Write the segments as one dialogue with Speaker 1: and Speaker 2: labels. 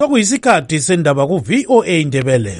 Speaker 1: Sokuyisikhathi sendaba ku VOA Indebele.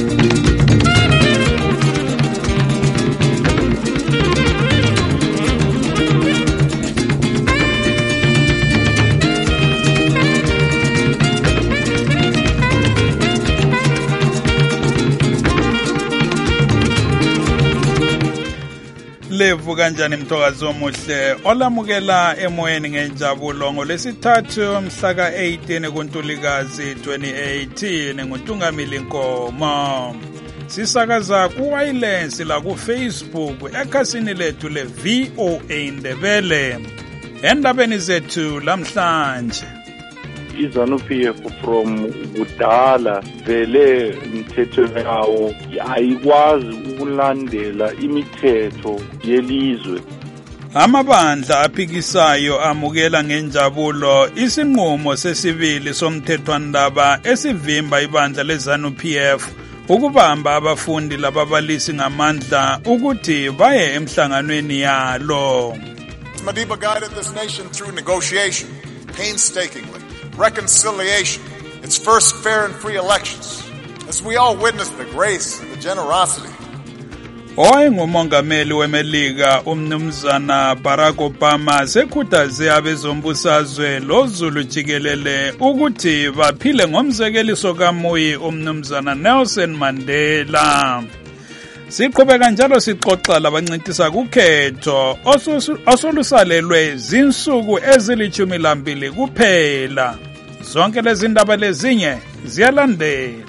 Speaker 2: Levu kanjani mthokazi omuhle olamukela emoyeni ngenjabulo ngolesithathu mhla ka-18 kuNtulikazi 2018 nguNtungamili Nkomo. Sisakaza ku-wireless la ku-Facebook ekhasini lethu le-VOA Indebele. Endabeni zethu lamhlanje,
Speaker 3: iZANU-PF from kudala vele imithetho yawo ayikwazi ukulandela imithetho yelizwe.
Speaker 2: Amabandla aphikisayo amukela ngenjabulo isinqumo sesibili somthethwandaba esivimba ibandla leZANU-PF ukubamba abafundi lababalisi ngamandla ukuthi baye emhlanganweni yalo.
Speaker 4: Madiba guided this nation through negotiation, painstakingly, reconciliation, its first fair and free elections, as we all witnessed the grace and the generosity.
Speaker 2: Owayengumongameli weMelika umnumzana Barack Obama sekhuthaze abezombusazwe loZulu jikelele ukuthi baphile ngomzekeliso kaMuyi umnumzana Nelson Mandela. Siqhubeka njalo sixoxa labancintisa kukhetho osolusalelwe zinsuku ezili12 kuphela. Zonke lezi ndaba lezinye ziyalandela.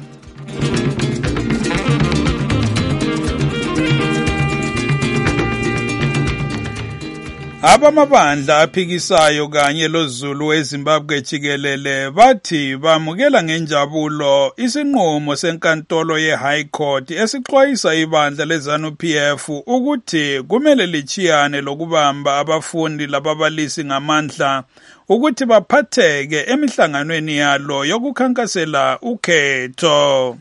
Speaker 2: Abamabandla aphikisayo kanye loZulu eZimbabwe jikelele bathi bamukela ngenjabulo isinqumo senkantolo ye-High Court esixwayisa ibandla leZANU-PF ukuthi kumele lichiyane lokubamba abafundi lababalisi ngamandla ukuthi baphatheke emihlanganweni yalo yokukhankasela ukhetho.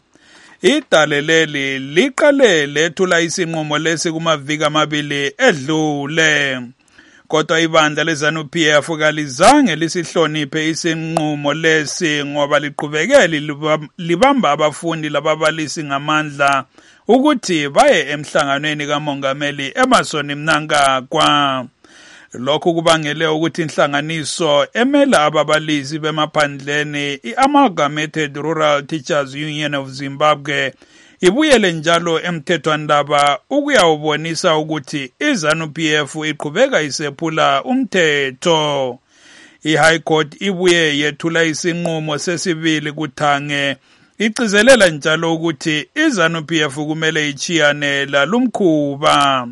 Speaker 2: Idale leli liqale lethula isinqumo lesi kumaviki amabili edlule. Kodwa ibandla leZANU-PF kalizange lisihloniphe isinqumo lesi ngoba liqhubekele libamba abafundi lababalisi ngamandla ukuthi baye emhlanganweni kamongameli Emmerson Mnangagwa. Lokhu kubangele ukuthi inhlanganiso emela ababalisi bemaphandleni i-Amalgamated Rural Teachers Union of Zimbabwe ibuyele njalo emthethwandaba ukuyawubonisa ukuthi iZANU-PF iqhubeka isephula umthetho. I-High Court ibuye yethula isinqumo sesibili kuthange igcizelela njalo ukuthi iZANU-PF kumele ichiyane lalumkhuba.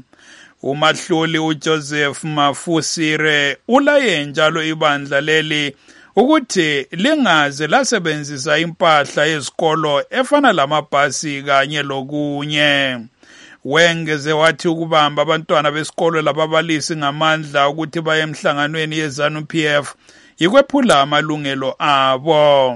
Speaker 2: Umahluli uJoseph Mafusire ulaye njalo ibandla leli ukuthi lingaze lasebenzisa impahla yezikolo efana lamabhasi kanye lokunye. Wengeze wathi ukubamba abantwana besikolo lababalisi ngamandla ukuthi baye emhlanganweni yeZANU-PF yikwephula amalungelo abo.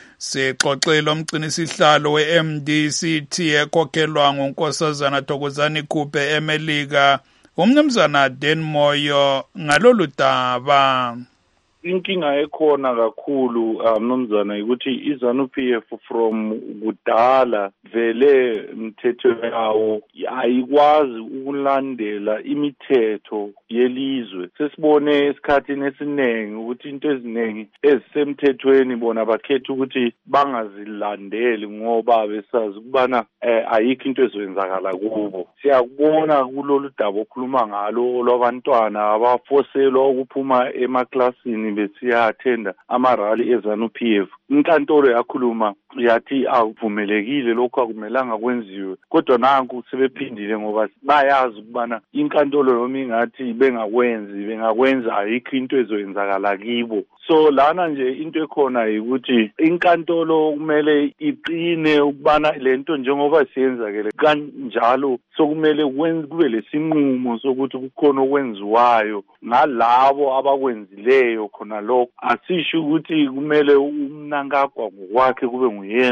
Speaker 2: Sixoxele umgcinisihlalo we-MDCT ekhokhelwa nguNkosazana Thokozani Khuphe eMelika umnumzana Dan Moyo ngalolu daba.
Speaker 3: Inkinga ekhona kakhulu mnumzana ukuthi iZANU-PF from kudala vele imithetho yawo ayikwazi ukulandela imithetho yelizwe. Sesibone esikhathini esiningi ukuthi into eziningi ezisemthethweni bona bakhetha ukuthi bangazilandeli ngoba besazi ukubana ayikho into ezenzakala kubo. Siyakubona kulolu daba okhuluma ngalo lwabantwana abafoselwa ukuphuma emaklasini besiya attenda amarally eZANU-PF. Inkantolo yakhuluma yathi akuvumelekile lokho akumelanga kwenziwe, kodwa nanku sebephindile ngoba bayazi ukubana inkantolo noma ingathi bengakwenza ayikho into ezoyenzakala kibo. So lana nje into ekhona ukuthi inkantolo kumele iqine ukubana lento njengoba siyenzakele kanjalo sokumele kube lesinqumo sokuthi kukhona okwenziwayo ngalabo abakwenzileyo khona lokho. Asisho ukuthi kumele uMnangagwa ngokwakhe kube nguyena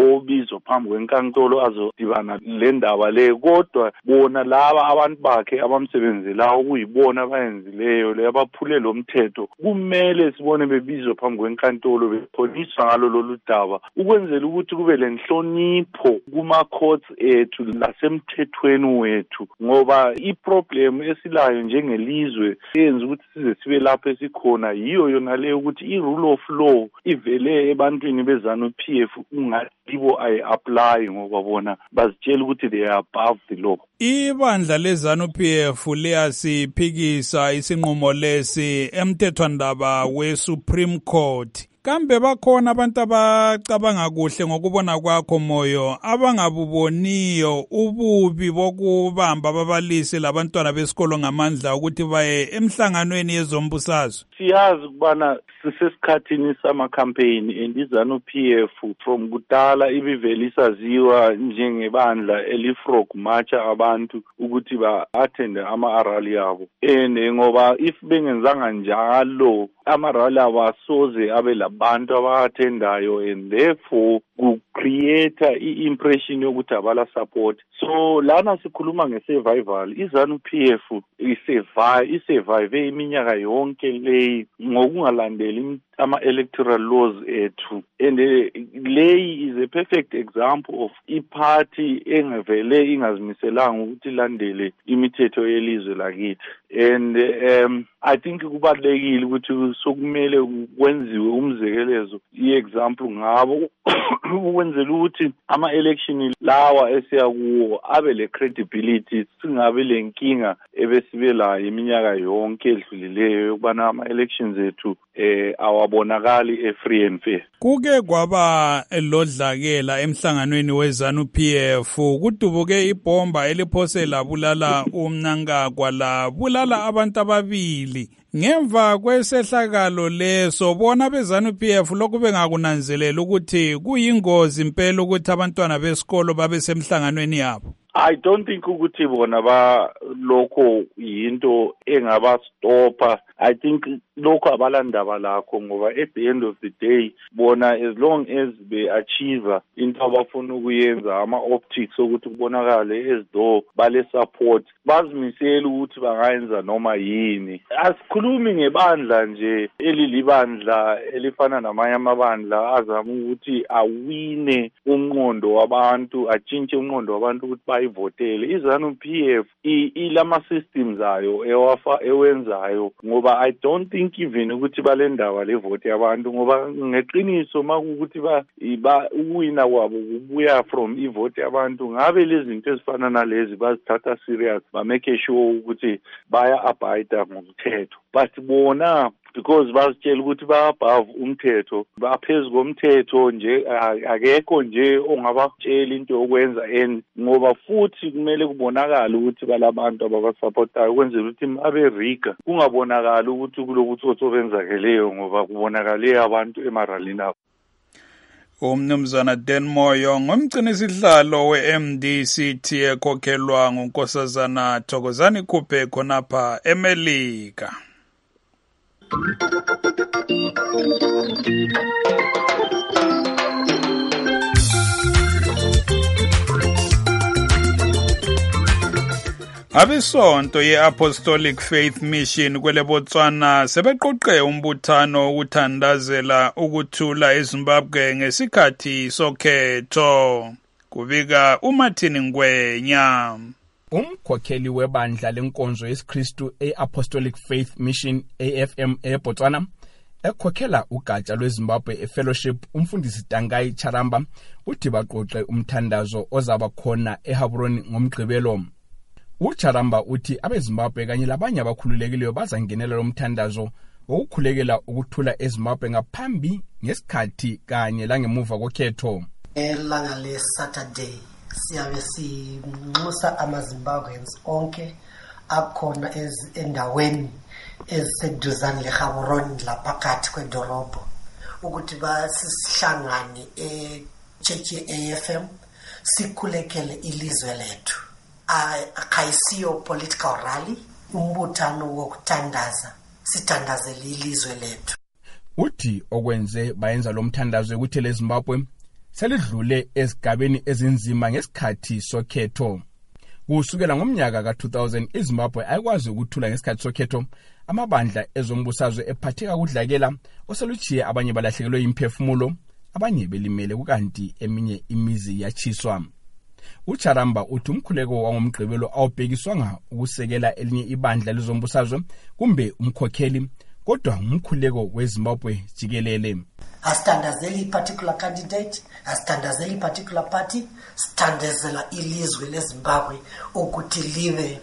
Speaker 3: obizwa phambi kwenkantolo azodibana le ndaba le, kodwa bona laba abantu bakhe abamsebenzelayo okuyibona abayenzileyo le abaphule lo mthetho kumele sibone bebizwa phambi kwenkantolo bepholiswa ngalo lolu daba ukwenzela ukuthi kube lenhlonipho kuma-courts ethu lasemthethweni wethu, ngoba iproblem esilayo njengelizwe eyenza ukuthi size sibe lapho esikhona yiyo yona leyo ukuthi i-rule of law ivele ebantwini beZANU-PF ungalibo ayi-apply ngoba bona bazitshela ukuthi they are above the law.
Speaker 2: Ibandla leZANU-PF liyasiphikisa isinqumo lesi emthethwandaba we-Supreme Court. Kambe bakhona abantu abacabanga kuhle ngokubona kwakho Moyo abangabuboniyo ububi bokubamba ababalisi labantwana besikolo ngamandla ukuthi baye emhlanganweni yezombusazwe?
Speaker 3: Siyazi ukubana sisesikhathini sama-campaign and iZANU-PF from kudala ibivele isaziwa njengebandla elifrog marcha abantu ukuthi ba-attende ama-rally abo, and ngoba if bengenzanga njalo ama-rally abo asoze abe labantu aba-attendayo and therefore ku-create i-impression yokuthi abala support. So lana sikhuluma nge-survival, iZANU-PF isurvive iminyaka yonke leyi ngokungalandeli ama-electoral laws ethu, and leyi is a perfect example of iparty engevele ingazimiselanga ukuthi ilandele imithetho yelizwe lakithi. And I think kubalulekile ukuthi sokumele kwenziwe umzekelezo i-example ngabo ukwenzela ukuthi ama-election lawa esiyakuwo abe le credibility, singabe le nkinga ebesibelayo iminyaka yonke edlulileyo yokubana ama-elections ethu awabonakali e-free and fair.
Speaker 2: Kuke kwaba lodlakela emhlanganweni weZANU-PF, kudubuke ibhomba eliphose labulala uMnangagwa labulala abantu ababili. Ngemva kwesehlakalo leso bona beZANU-PF lokhu bengakunanzelela ukuthi kuyingozi impela ukuthi abantwana besikolo babe semhlanganweni yabo.
Speaker 3: I don't think ukuthi bona ba lokho yinto engabastopha. I think lokho abalandaba lakho ngoba at the end of the day bona as long as they achieve into abafuna ukuyenza ama-optics ukuthi kubonakale as though bale support bazimisela ukuthi bangayenza noma yini. Asikhulumi ngebandla nje elilibandla elifana namanye amabandla azama ukuthi awine umnqondo wabantu, atshintshe umnqondo wabantu ukuthi bayivotele. iZANU-PF ilama systems ayo ewenzayo ngoba I don't think even ukuthi balendaba le vote yabantu ngoba ngeqiniso makuthi uwina kwabo kubuya from ivote yabantu ngabe lezi zinto ezifana nalezi bazithatha serious ba make sure ukuthi baya abide ngomthetho. But bona because bazitshela ukuthi ba-above umthetho, baphezulu komthetho nje, akekho nje ongabatshela into yokwenza, and ngoba futhi kumele kubonakala ukuthi balabantu ababasupportayo ukwenzela ukuthi abe-riga kungabonakali ukuthi kulobutsotsi obenzakeleyo ngoba kubonakale abantu emaralini abo.
Speaker 2: Umnumzana Dan Moyo ngumgcinisihlalo we-MDCT ekhokhelwa nguNkosazana Thokozani Khuphe khonapha eMelika. Abesonto ye-Apostolic Faith Mission kwele Botswana sebeqoqe umbuthano ukuthandazela ukuthula eZimbabwe ngesikhathi sokhetho. Kubika uMartin Ngwenya.
Speaker 5: Umkhokheli webandla lenkonzo yesikristu e-Apostolic Faith Mission AFM eBotswana ekhokhela ugatsha lweZimbabwe eFellowship umfundisi Tangai Charamba uthi baqoqe umthandazo ozaba khona eHaburoni ngomgqibelo. uCharamba uthi abeZimbabwe kanye labanye abakhululekileyo bazangenela lo mthandazo wokukhulekela ukuthula eZimbabwe ngaphambi ngesikhathi kanye langemuva kokhetho.
Speaker 6: Elanga leSaturday siyabe sinxusa amaZimbabweans onke akhona endaweni eziseduzane leGaborone laphakathi kwedolobho ukuthi basihlangane eChurch AFM sikhulekele ilizwe lethu. Akayisiyo political rally, umbuthano wokuthandaza sithandazele ilizwe lethu.
Speaker 5: Uthi okwenze bayenza lo mthandazo ukuthi leZimbabwe selidlule esigabeni ezinzima ngesikhathi sokhetho. Kusukela ngomnyaka ka-2000 iZimbabwe ayikwazi ukuthula ngesikhathi sokhetho, amabandla ezombusazwe ephatheka kudlakela oseluchiye abanye balahlekelwe imphefumulo, abanye belimele kukanti eminye imizi yachiswa. uCharamba uthi umkhuleko wangomgqibelo awubhekiswanga ukusekela elinye ibandla lezombusazwe kumbe umkhokheli, kodwa umkhuleko weZimbabwe jikelele.
Speaker 6: Asitandazeli particular candidate, asitandazeli particular party, sitandazela ilizwe leZimbabwe ukuthi libe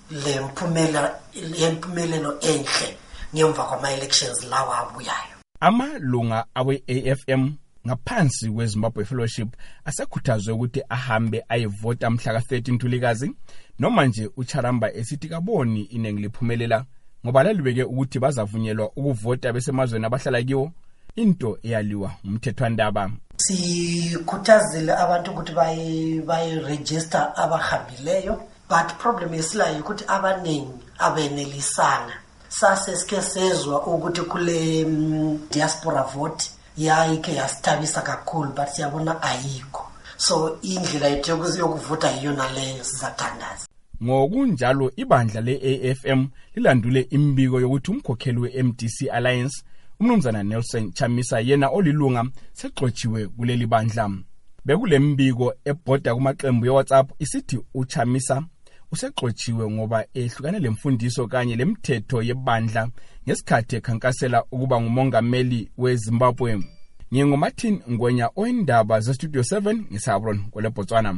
Speaker 6: lempumelelo enhle ngemva kwama-elections lawa abuyayo.
Speaker 5: Amalunga awe-AFM ngaphansi kweZimbabwe Fellowship asekhuthazwe ukuthi ahambe ayevota mhla ka-13 Ntulikazi, noma nje uCharamba esithi kaboni iningi liphumelela ngoba lalibeke ukuthi bazavunyelwa ukuvota besemazweni abahlala kiwo, into eyaliwa umthethwandaba.
Speaker 6: Sikhuthazile abantu ukuthi bayi-register abahambileyo, but problem esilayo ukuthi abaningi abenelisanga. Sasesike sezwa ukuthi kule diaspora vote yayike yasithabisa kakhulu, but siyabona ayikho. So indlela yethu yokuvota yiyona leyo sizathandaza.
Speaker 5: Ngokunjalo ibandla le-AFM lilandule imbiko yokuthi umkhokheli we-MDC Alliance uMnumzana Nelson Chamisa yena olilunga sexotshiwe kuleli bandla. Bekule mbiko ebhoda kumaqembu ye-WhatsApp isithi uChamisa usexotshiwe ngoba ehlukane lemfundiso kanye lemthetho yebandla ngesikhathi ekhankasela ukuba ngumongameli weZimbabwe. NginguMartin Ngwenya oyindaba zeStudio 7 ngeSabron kweleBotswana.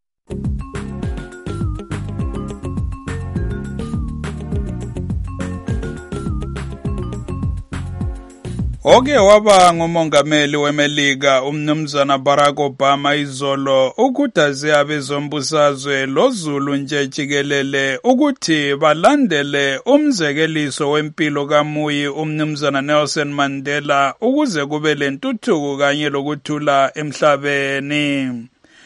Speaker 2: Oke waba ngumongameli weMelika uMnumzana Barack Obama izolo ukuthaze abezombusazwe loZulu nje jikelele ukuthi balandele umzekeliso wempilo kaMuyi uMnumzana Nelson Mandela ukuze kube lentuthuko kanye lokuthula emhlabeni.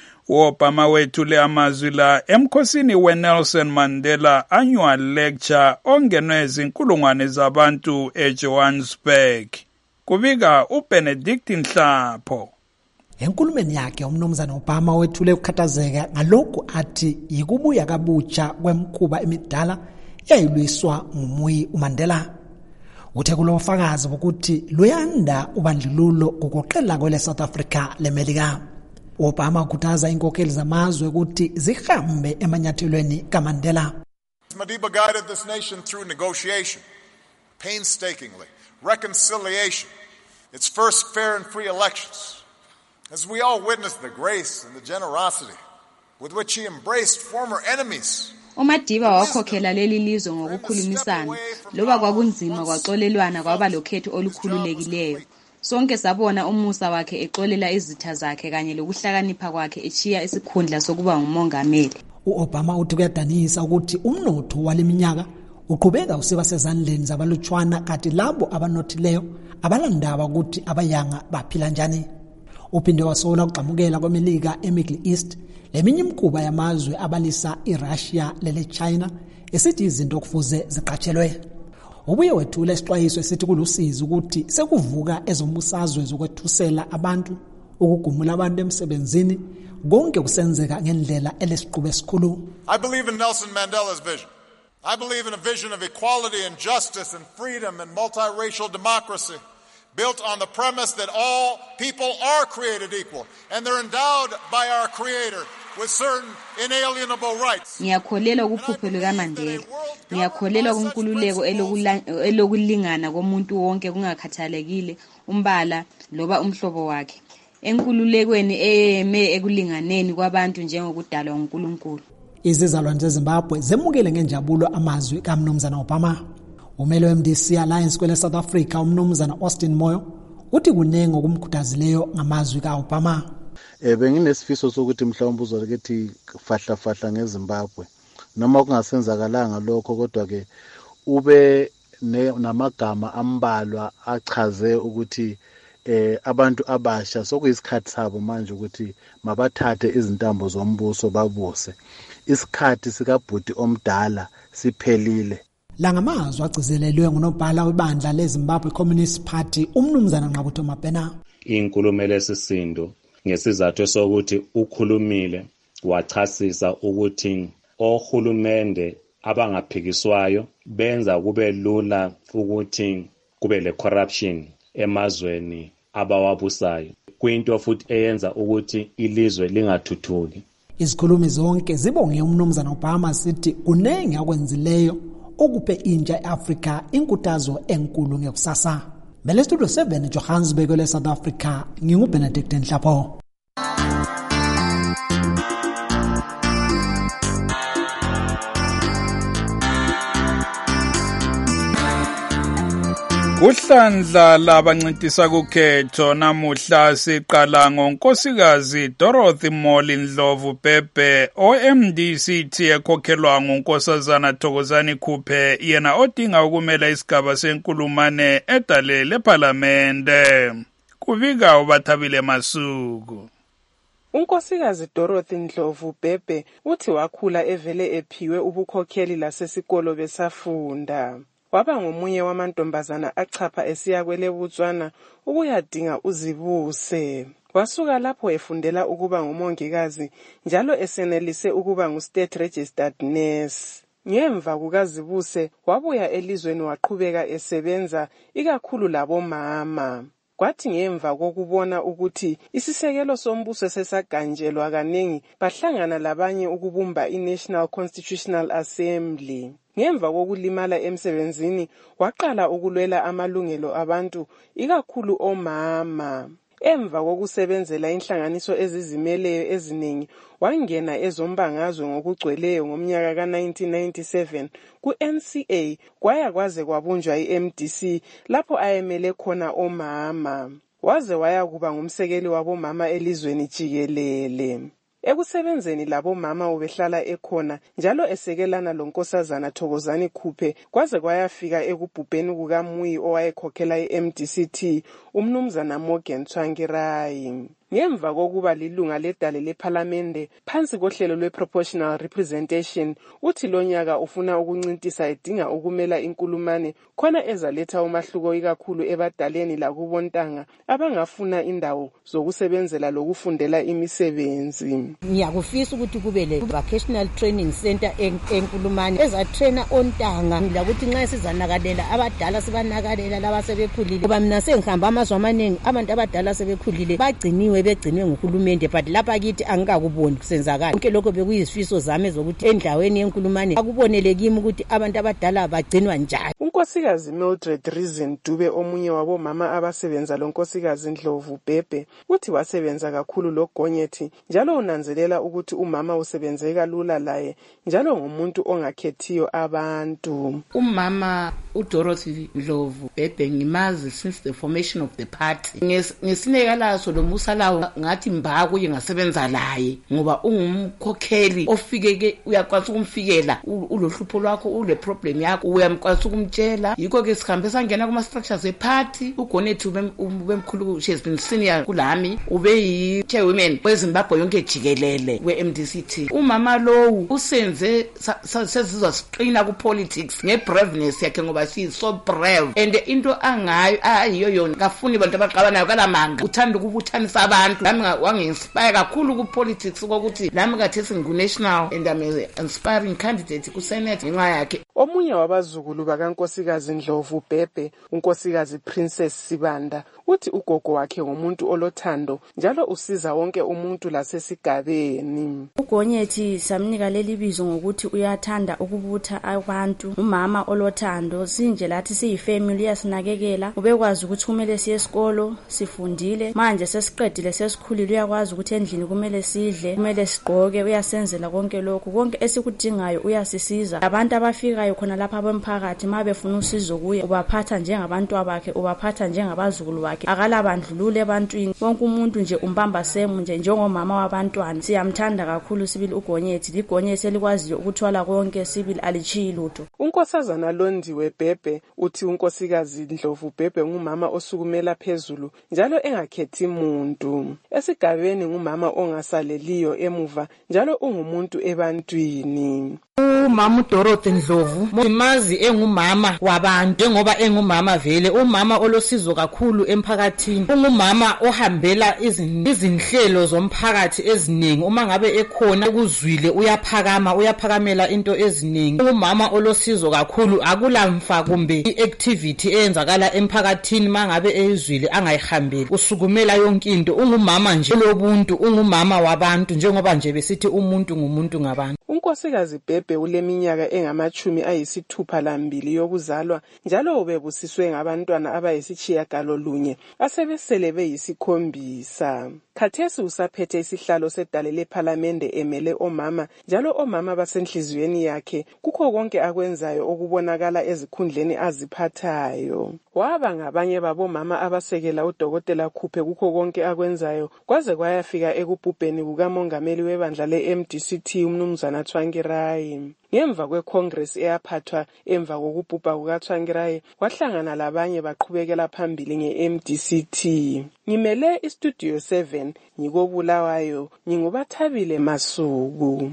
Speaker 2: Obama wethule amazwi la emkhosini weNelson Mandela annual lecture ongenwe izinkulungwane zabantu eJohannesburg. Kubika uBenedict Nhlapho.
Speaker 7: Enkulumeni yakhe uMnumzana Obama wethule ukukhathazeka ngalokhu athi yikubuya kabutsha kwemkhuba emidala eyayilwiswa nguMuyi uMandela. Uthe kulofakazi ukuthi luyanda ubandlululo ngokuqela kwele South Africa leMelika. Obama ukhuthaza inkokheli zamazwe ukuthi zihambe emanyathelweni kaMandela.
Speaker 4: Madiba guided this nation through negotiation, painstakingly, reconciliation, its first fair and free elections, as we all witnessed the grace and the generosity with which he embraced former enemies.
Speaker 8: uMadiba wakhokhela leli lizwe ngokukhulumisana, loba kwakunzima kwaxolelwana kwaba lokhetho olukhululekileyo. Sonke sabona umusa wakhe exolela izitha zakhe kanye lokuhlakanipha kwakhe echiya isikhundla sokuba ngumongameli.
Speaker 7: uObama uthi kuyadanisa ukuthi umnotho waleminyaka uqhubeka usiba sezandleni zabalutshwana kanti labo abanothileyo abalandaba ukuthi abayanga baphila njani. Uphinde wasola ukugxamukela kweMelika eMiddle East leminye imikhuba yamazwe abalisa iRussia leleChina esithi izinto kufuze ziqatshelwe. Ubuye wethula isixwayiso esithi kulusizi ukuthi sekuvuka ezombusazwe zokwethusela abantu ukugumula abantu emsebenzini konke kusenzeka ngendlela elesiqhube esikhulu.
Speaker 4: I believe in Nelson Mandela's vision. I believe in a vision of equality and justice and freedom and multiracial democracy built on the premise that all people are created equal and they're endowed by our Creator with certain inalienable rights.
Speaker 8: Ngiyakholelwa kuphupho lukaMandela. Ngiyakholelwa kunkululeko elokulingana komuntu wonke kungakhathalekile umbala loba umhlobo wakhe. Enkululekweni eme ekulinganeni kwabantu njengokudalwa nguNkulunkulu.
Speaker 7: Izizalwane zeZimbabwe zemukele ngenjabulo amazwi kaMnumzana Obama. Umelo weMDC Alliance kwele South Africa uMnumzana Austin Moyo uthi kunenge okumkhuthazileyo ngamazwi kaObama.
Speaker 9: Benginesifiso sokuthi mhlawumbe uzokethi fahla ngeZimbabwe noma kungasenzakalanga lokho kodwa ke ube namagama ambalwa achaze ukuthi abantu abasha sokuyisikhathi sabo manje ukuthi mabathathe izintambo zombuso babuse. Isikhathi sikabhuti omdala siphelile.
Speaker 7: La ngamazwi agcizelelwe ngunobhala webandla leZimbabwe Communist Party uMnumzana Ngqabutho Mabhena.
Speaker 10: Inkulumo lesisindo ngesizathu sokuthi ukhulumile wachasisa ukuthi ohulumende abangaphikiswayo benza kube lula ukuthi kube le corruption emazweni abawabusayo, kuyinto futhi eyenza ukuthi ilizwe lingathuthuki.
Speaker 7: Izikhulumi zonke zibonge umnumzana Obama sithi kunengi akwenzileyo okuphe intsha eAfrika inkuthazo enkulu ngekusasa. Bele Studio 7 Johannesburg le South Africa, nginguBenedict Nhlapho.
Speaker 2: Kuhlandla labancintisa kukhetho namuhla siqala ngonkosikazi Dorothy Moli Ndlovu Bhebhe OMDCT ekhokhelwa ngunkosazana Thokozani Khuphe, yena odinga ukumela isigaba senkulumane edale leParlamente. Kuvika uBathabile Masuku.
Speaker 11: Unkosikazi Dorothy Ndlovu Bhebhe uthi wakhula evele ephiwe ubukhokheli lasesikolo besafunda. Waba ngomunye wamantombazana achapha esiya kweleBotswana ukuyadinga uzibuse. Wasuka lapho efundela ukuba ngumongikazi njalo esenelise ukuba ngu-state registered nurse. Ngemva kukazibuse wabuya elizweni waqhubeka esebenza ikakhulu labomama. Kwathi ngemva kokubona ukuthi isisekelo sombuso sesaganjelwa kanengi bahlangana labanye ukubumba iNational Constitutional Assembly. Ngemva kokulimala emsebenzini waqala ukulwela amalungelo abantu ikakhulu omama. Emva kokusebenzela inhlanganiso ezizimeleyo eziningi wangena ezombangazwe ngokugcweleyo ngomnyaka ka1997 ku-NCA kwaya kwaze kwabunjwa iMDC lapho ayemele khona omama. Waze waya kuba ngumsekeli wabomama elizweni jikelele. Ekusebenzeni labomama ubehlala ekhona njalo esekelana lonkosazana Thokozani Khuphe kwaze kwayafika ekubhubheni kukaMuyi owayekhokhela iMDCT umnumzana Morgan Tsvangirai. Ngemva kokuba lilunga ledale leParlamente phansi kohlelo lwe-proportional representation, uthi lo nyaka ufuna ukuncintisa edinga ukumela inkulumane khona ezaletha umahluko ikakhulu ebadaleni lakubontanga abangafuna indawo zokusebenzela lokufundela imisebenzi.
Speaker 12: Ngiyakufisa ukuthi kube le vocational training center enkulumane ezatrainer ontanga lakuthi nxa sizanakalela abadala sibanakalela laba sebekhulile. Ngoba mina sengihamba amazwe amanengi abantu abadala sebekhulile bagciniwe begcinwe nguhulumende, but lapha kithi angikakuboni kusenzakala. Konke lokho bekuyizifiso zami zokuthi endaweni yenkulumane akubonele kimi ukuthi abantu abadala bagcinwa njani.
Speaker 11: Unkosikazi Mildred Reason Dube, omunye wabomama abasebenza lonkosikazi Ndlovu Bhebhe, uthi wasebenza kakhulu loGonyethi njalo unanzelela ukuthi umama usebenzeka lula laye njalo ngumuntu ongakhethiyo abantu.
Speaker 13: Umama uDorothy Ndlovu Bhebhe ngimazi since the formation of the party. Ngesinekalaso lo musala ngathi mbako yengasebenza laye ngoba ungumkhokheli ofikeke uyakwazi ukumfikela ulohlupho lwakho ule problem yakho uyamkwazi ukumtshela. Yikho ke sikhambe sangena kuma structures eparty. uGonyethi ubemkhulu she has been senior kulami, ube yi chairwoman weZimbabwe yonke jikelele weMDCT. Umama lo usenze sezizwa siqina ku politics ngebraveness yakhe ngoba she is so brave and into angayo ayiyo yona kafuni abantu abaqabanayo kalamanga uthanda ukubuthanisa abantu. Nami wangi-inspire kakhulu ku politics ukuthi nami kathesi ngu-national and I'm an inspiring candidate ku Senate ngenxa yakhe.
Speaker 11: Omunye wabazukulu bakankosikazi Ndlovu Bhebhe, unkosikazi Princess Sibanda, uthi ugogo wakhe ngumuntu olothando njalo usiza wonke umuntu lasesigabeni.
Speaker 14: uGonyethi samnika leli bizo ngokuthi uyathanda ukubutha abantu, umama olothando. Sinje lathi siyifamily yasinakekela, ubekwazi ukuthi kumele siye esikolo sifundile, manje sesiqedile sesikhulile uyakwazi ukuthi endlini kumele sidle kumele sigqoke, uyasenzela konke lokho. Konke esikudingayo uyasisiza. Abantu abafikayo khona lapha bomphakathi mabefuna usizo kuye ubaphatha njengabantu abakhe, ubaphatha njengabazukulu bakhe, akalabandlulule ebantwini. Wonke umuntu nje umbamba semu nje njengomama wabantwana. Siyamthanda kakhulu sibili uGonyethi, liGonyethi elikwaziyo ukuthwala konke sibili alichiyi lutho.
Speaker 11: Unkosazana Londiwe Bhebhe uthi unkosikazi Ndlovu Bhebhe ngumama osukumela phezulu njalo engakhethi muntu. Esigabeni ngumama ongasaleliyo emuva njalo ungumuntu ebantwini.
Speaker 13: umama uDorothy Ndlovu ngimazi engumama wabantu njengoba engumama vele umama olosizo kakhulu emphakathini ungumama ohambela izinhlelo zomphakathi eziningi uma ngabe ekhona ukuzwile uyaphakamela into eziningi umama olosizo kakhulu akulamfa kumbe iactivity eyenzakala emphakathini mangabe eyizwile angayihambeli usukumela yonke into ungumama nje lobuntu ungumama wabantu njengoba nje besithi umuntu ngumuntu ngabantu.
Speaker 11: Unkosikazi Bhebhe uleminyaka engama-62 yokuzalwa njalo ubebusiswe ngabantwana abayisitshiyagalolunye asebesele beyisikhombisa. Khathesi usaphethe isihlalo sedale lephalamende emele omama njalo omama basenhliziyweni yakhe kukho konke akwenzayo okubonakala ezikhundleni aziphathayo. Waba ngabanye babomama abasekela uDokotela Khuphe kukho konke akwenzayo kwaze kwayafika ekubhubheni kukamongameli webandla le-MDCT umnumzana Tsvangirai. Ngemva kweCongress eyaphathwa emva kokubhubha kukaTsvangirai wahlangana labanye baqhubekela phambili nge-MDCT. Ngimele iStudio 7 ngikobulawayo ngingubathabile Masuku.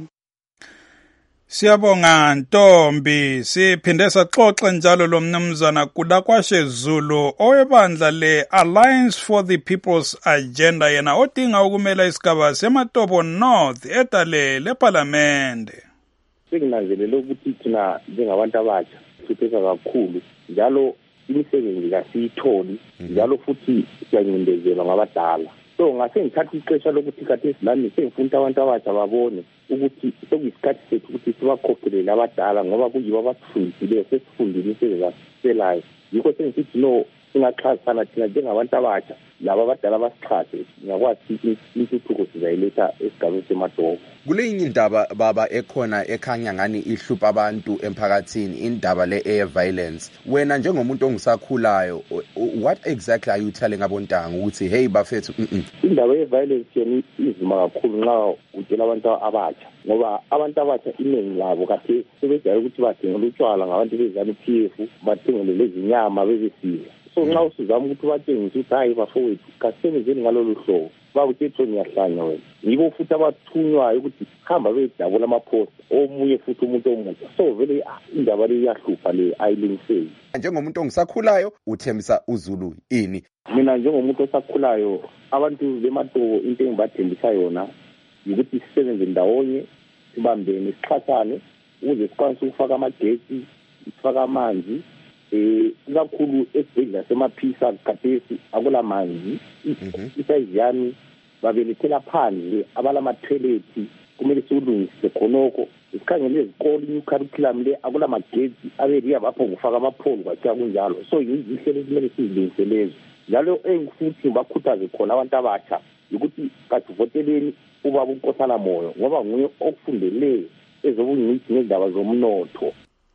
Speaker 2: Siyabonga Ntombi siphinde saxoxe njalo lo mnumzana Kudakwashe Zulu owebandla le-Alliance for the People's Agenda yena odinga ukumela isigaba seMatobo North edale lephalamende.
Speaker 15: Senginanzelele ukuthi thina njengabantu abatsha sitheka kakhulu njalo imisebenzi kasiyitholi njalo futhi siyancindezelwa ngabadala. So ngase ngithatha ixesha lokuthi kade silami sengifuna abantu abatsha babone ukuthi sokuyisikhathi sethu ukuthi sibakhokhelele abadala ngoba kuyibo abasifundile sesifundile imisebenzi aselayo. Yikho sengisithi no singaxhasana thina njengabantu abatsha laba abadala basixhase ngakwazi intuthuko sizayiletha esigabeni seMatobo.
Speaker 16: Kule indaba baba ekhona ekhanya ngani ihlupha abantu emphakathini indaba le-air violence wena njengomuntu ongisakhulayo what exactly are you telling abontanga ukuthi hey bafethu
Speaker 15: indaba ye-violence yona izima kakhulu nxa utshela abantu abatsha ngoba abantu abatsha iningi labo kade sebejayele ukuthi bathengele utshwala ngabantu bezana uPF bathengele lezi nyama bebesidla. So nxa usizama ukuthi batshengise ukuthi hayi bafowethu kasebenzeni ngalolu hlobo bakuthetho ngiyahlanya wena yibo futhi abathunywayo ukuthi hamba bedabula amaphosta omunye futhi umuntu omutsha. So vele indaba le iyahlupha le ayilungiseki.
Speaker 16: Njengomuntu ongisakhulayo uthembisa uZulu ini?
Speaker 15: Mina njengomuntu osakhulayo abantu beMatobo into engibathembisa yona ukuthi sisebenze ndawonye sibambene sixhasane ukuze sikwazi ukufaka amagetsi sifaka amanzi kakhulu esibhedlela semaphisa khathesi akula manzi isayiziyani babelethela phandle abalama-toilet kumele siwulungise khonokho sikhangele izikolo new curriculum le akula magetsi aberiya bapho kufaka amapholo kwathiwa kunjalo. So yizihlelo kumele sizilungise lezo njalo engifuthi bakhuthaze khona abantu abatsha ukuthi kasivoteleni ubaba uNkosana Moyo ngoba nguye okufundele ezobungcitshi ngendaba zomnotho.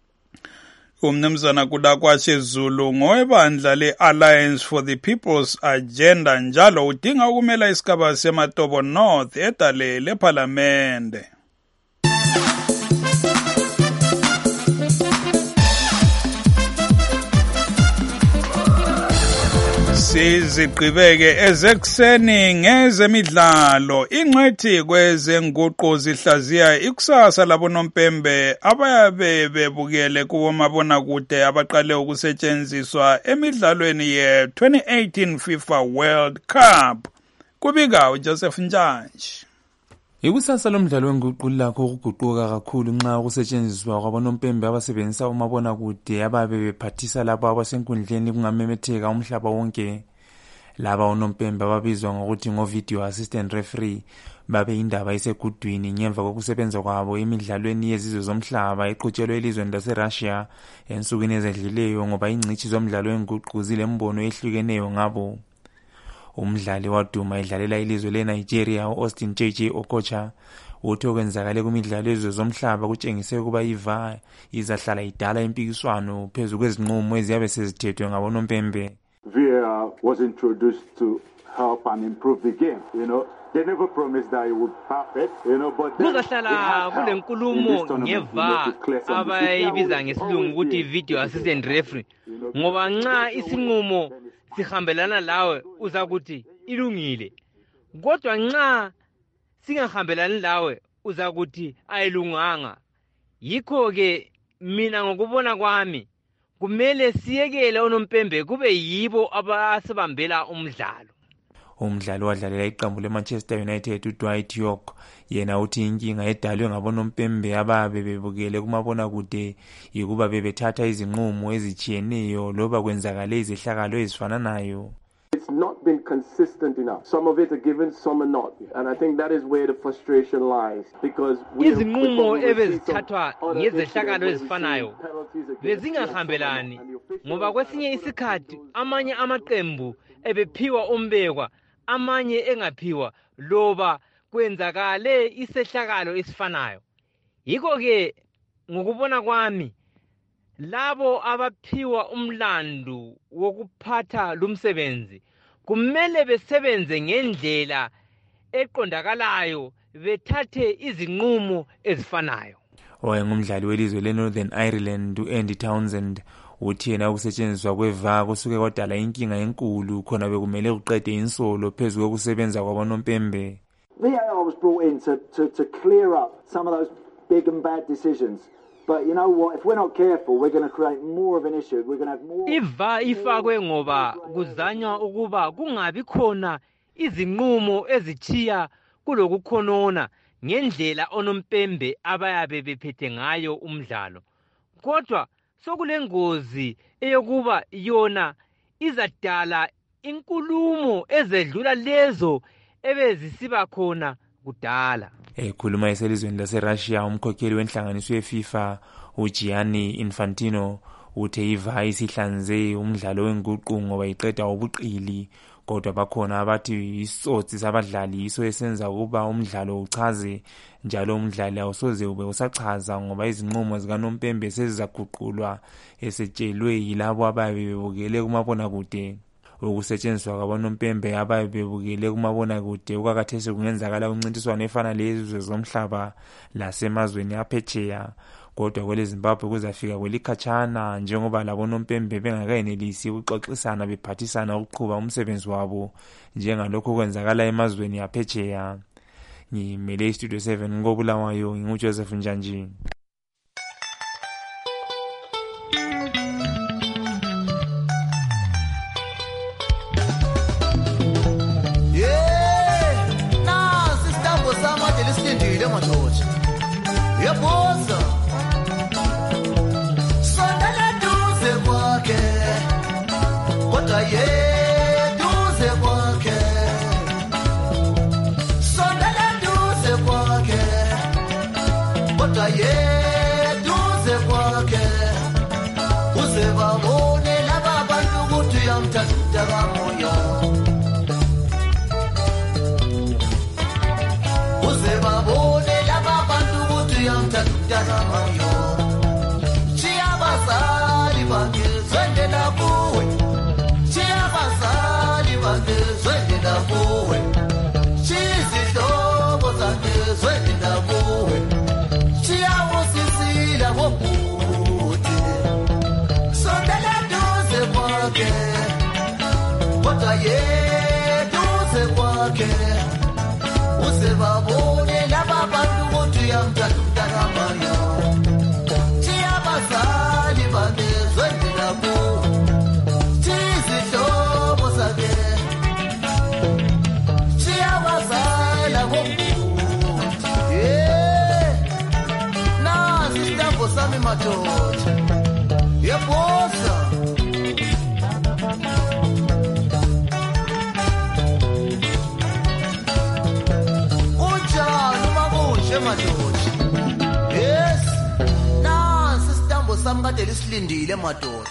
Speaker 2: Umnumzana Kudakwashe Zulu ngowebandla le-Alliance for the People's Agenda njalo udinga ukumela isigaba seMatobo North edale lephalamende. Siziqhibeke ezekuseni ngezemidlalo ingqethi kwezenguqu zihlaziya ikusasa labonompembe abayabe bebukele kubomabonakude abaqale ukusetshenziswa emidlalweni ye-2018 FIFA World Cup. Kubika uJoseph Njanji.
Speaker 17: Ikusasa lomdlalo wenguqu lakho ukuguquka kakhulu nxa ukusetshenziswa kwabonompembe abasebenzisa umabonakude ababe bephathisa labo abasenkundleni kungamemetheka umhlaba wonke. Laba onompembe ababizwa ngokuthi ngo-video assistant referee babe indaba isegudwini ngemva kokusebenza kwabo emidlalweni yezizwe zomhlaba eqhutshelwe elizweni laseRussia ensukwini ezedluleyo ngoba ingcitshi zomdlalo wenguqu zilembono ehlukeneyo ngabo. Umdlali waduma edlalela ilizwe leNigeria uAustin JJ Okocha uthi okwenzakale kumidlalo yezizwe zomhlaba kutshengise ukuba iVAR izahlala idala impikiswano phezu kwezinqumo eziyabe sezithethwe ngabonompembe.
Speaker 18: VAR was introduced to help and improve the game, you know. They never promised that it would perfect, you know, but
Speaker 19: kuzahlala kulenkulumo ngeVAR abayibiza ngesilungu ukuthi video assistant referee ngoba nxa isinqumo sihambelana lawe uzakuthi ilungile kodwa nxa singahambelani lawe uzakuthi ayilunganga. yikho-ke mina ngokubona kwami kumele siyekele onompembe kube yibo abasibambela umdlalo.
Speaker 17: Umdlali wadlalela iqembu leManchester United uDwight York yena uthi inkinga edalwe ngabonompembe ababe bebukele kumabonakude yikuba bebethatha izinqumo ezijiyeneyo loba kwenzakale izehlakalo ezifananayo.
Speaker 20: It's not been consistent enough. Some of it are given, some are not. And I think that is where the frustration lies. Because
Speaker 19: izinqumo ebezithathwa ngezehlakalo ezifanayo bezingahambelani ngoba kwesinye isikhathi amanye amaqembu ebephiwa umbekwa amanye engaphiwa loba kwenzakale isehlakalo esifanayo. Yikho-ke ngokubona kwami labo abaphiwa umlandu wokuphatha lumsebenzi kumele besebenze ngendlela eqondakalayo bethathe izinqumo ezifanayo.
Speaker 17: Owayengumdlali welizwe leNorthern Ireland uAndy Townsend uthi yena ukusetshenziswa kweVAR kusuke kwadala inkinga enkulu khona bekumele uqede insolo phezu kokusebenza kwabonompembe.
Speaker 21: VAR was brought in to clear up some of those big and bad decisions. But you know what, if we're not careful we're going to create more of an issue. We're going to have more.
Speaker 19: IVAR ifakwe ngoba kuzanywa ukuba kungabi khona izinqumo ezichiya kulokukhonona ngendlela onompembe abayabe bephethe ngayo umdlalo. Kodwa sokulengozi eyokuba yona izadala inkulumo ezedlula lezo ebezisiba khona kudala.
Speaker 17: Ekhuluma eselizweni laseRussia umkhokheli wenhlanganiso yeFIFA uGianni Infantino uthe iVAR isihlanze umdlalo wenguqu ngoba iqeda ubuqili kodwa bakhona abathi isitsotsi sabadlali iso esenza ukuba umdlalo uchaze njalo umdlali awusoze ube usachaza ngoba izinqumo zikaNompembe sezizaguqulwa esetshelwe yilabo ababe bebukele kumabonakude. Ukusetshenziswa kwabonompembe ababe bebukele kumabonakude ukakathesi kungenzakala umncintiswano efana lezizwe zomhlaba lasemazweni aphetsheya kodwa kwele Zimbabwe kuzafika kwelikhatshana njengoba labonompembe bengakayenelisi ukuxoxisana bephathisana ukuqhuba umsebenzi wabo njengalokho kwenzakala emazweni aphetsheya. Ngimele iStudio 7 ngobulawayo nginguJoseph Njanji.
Speaker 22: Yaboza sondela duze kwakhe kodwa duze kwakhe sondela duze kwakhe kodwa duze kwakhe uze babone laba bantu ukuthi uyamthanda kamoya uze babone Chiabazali bagezwende na kuwe Chiabazali bagezwende na kuwe Chizihlobo zagezwende na kuwe Chiabusisila wokuthi sondela duze kwakhe kodwa duze kwakhe uze babone laba bantu ukuthi uyamthanda kamoya Chiabazali bagezwende na kuwe Chizihlobo zakhe Chiabazali wokuthi nasi isitambo sami madoda yebosa Yes, nasi isitambo sami kade lisilindile madoda.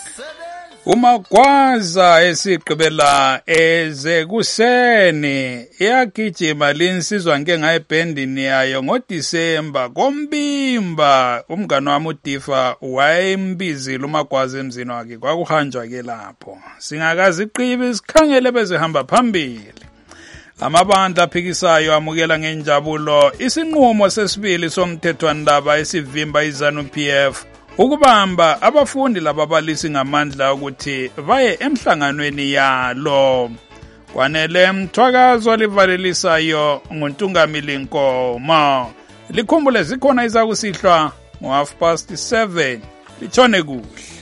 Speaker 2: Umagwaza esigqibela ezekuseni iyagijima linsizwa nke ngayibhendini yayo ngoDisemba kombimba umngane wami uDifa wayembizile umagwaza emzini wakhe kwakuhanjwa ke lapho singakaziqibi isikhangele bezihamba phambili. Amabandla aphikisayo amukela ngenjabulo isinqumo sesibili somthethwandaba esivimba iZANU-PF ukubamba abafundi lababalisi ngamandla ukuthi baye emhlanganweni yalo. Kwanele mthwakazo livalelisayo nguNtungamili Nkomo. Likhumbule zikhona izakusihlwa ngo-7:30 litshone kuhle.